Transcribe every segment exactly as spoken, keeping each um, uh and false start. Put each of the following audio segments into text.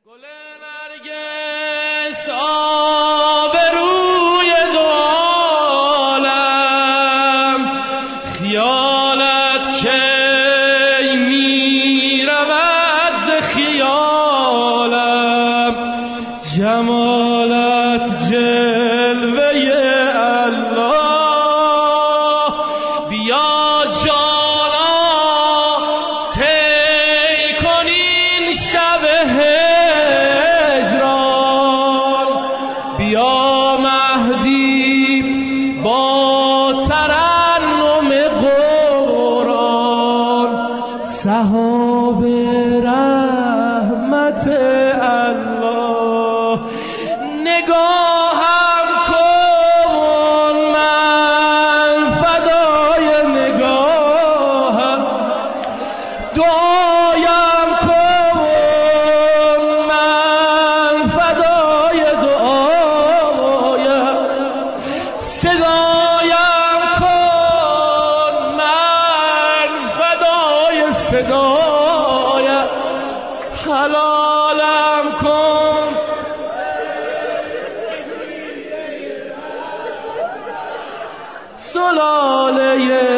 گل نرگس آبروی دو عالم، خیالت کی می رود ز خیالم، جمالت جلوه الله. بیا جانا طی کنین شب هجران، بیا مهدی با ترنم قرآن، سحاب رحمت الله. نگاهم کن من فدای نگاهم، دعایم کن من فدای دعایم، صدایم کن من فدای صدایم، حلالم کن سلاله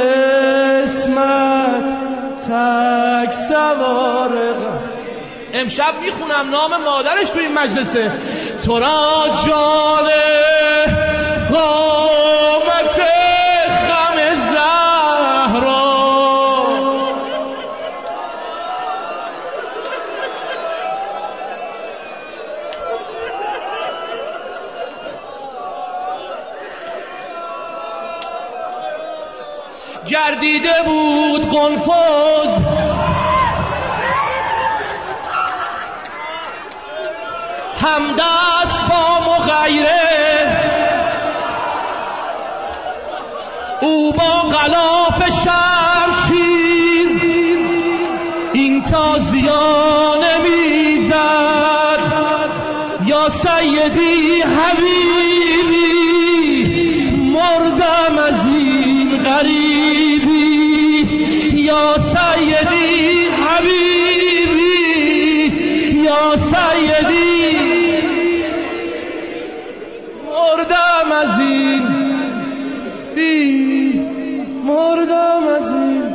اسمت تک سوار. امشب میخونم نام مادرش تو این مجلسه. تو را جان قامت خم زهرا، گردیده بود قنفذ همدست با مغیره، او با غلاف شمشیر این تازیانه میزد. یا سیدی حبیبی مردم از این غریبی، یا سیدی حبیبی یا سیدی مردم از این بی مردم از این.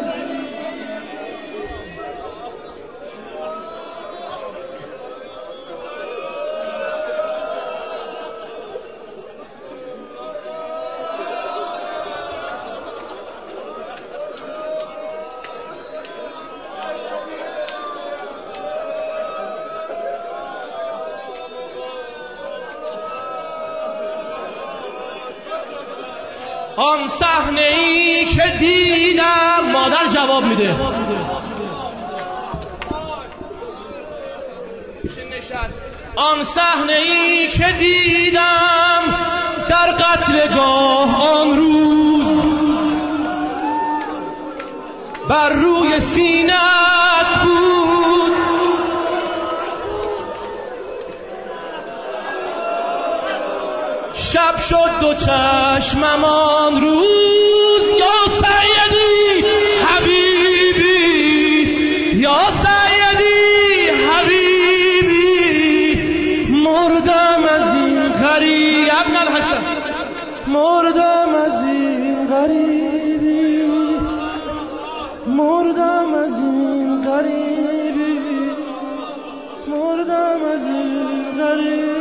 آن صحنه ای که دیدم، مادر جواب میده، آن صحنه ای که دیدم در قتلگاه آن روز، بر روی سینه‌ات بود شب شد دو چشمم آن روز. یا سیدی حبیبی یا سیدی حبیبی مردم از این غریبی، ابن الحسن مردم از این غریبی، مردم از این غریبی، مردم از این غریبی.